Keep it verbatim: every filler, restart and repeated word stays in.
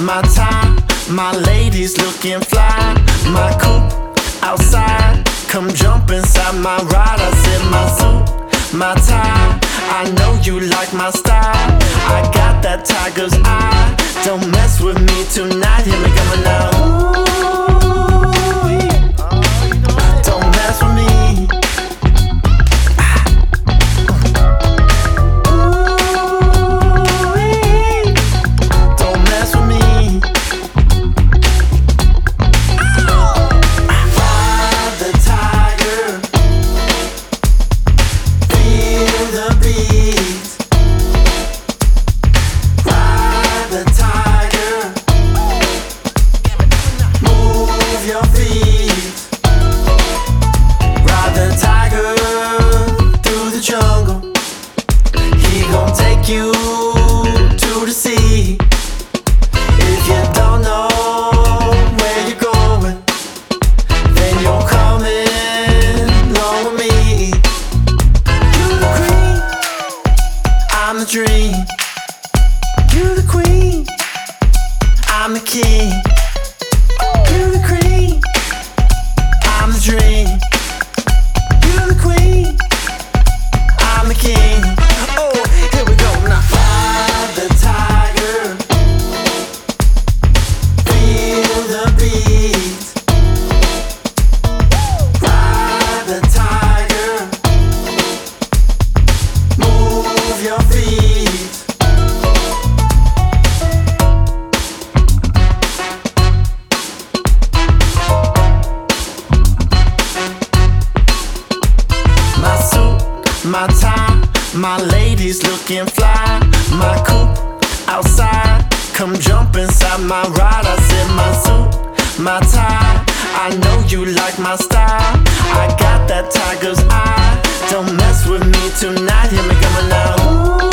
my time, my ladies looking fly. My coupe outside, come jump inside my ride. I said my suit, my tie, I know you like my style. I got that tiger's eye, don't mess with me tonight. Hear me coming out. Ooh, don't mess with me. You to the sea. If you don't know where you're going, then you're coming along with me. You're the queen, I'm the dream. You're the queen, I'm the king. You're the queen, I'm the dream. You're the queen, I'm the king. Oh, here we go now. Ride the tiger, feel the beat. Ride the tiger, move your feet. My suit, my tie, my ladies looking fly. My coupe outside, come jump inside my ride. I said my suit, my tie, I know you like my style. I got that tiger's eye, don't mess with me tonight. Hear me coming out. Ooh.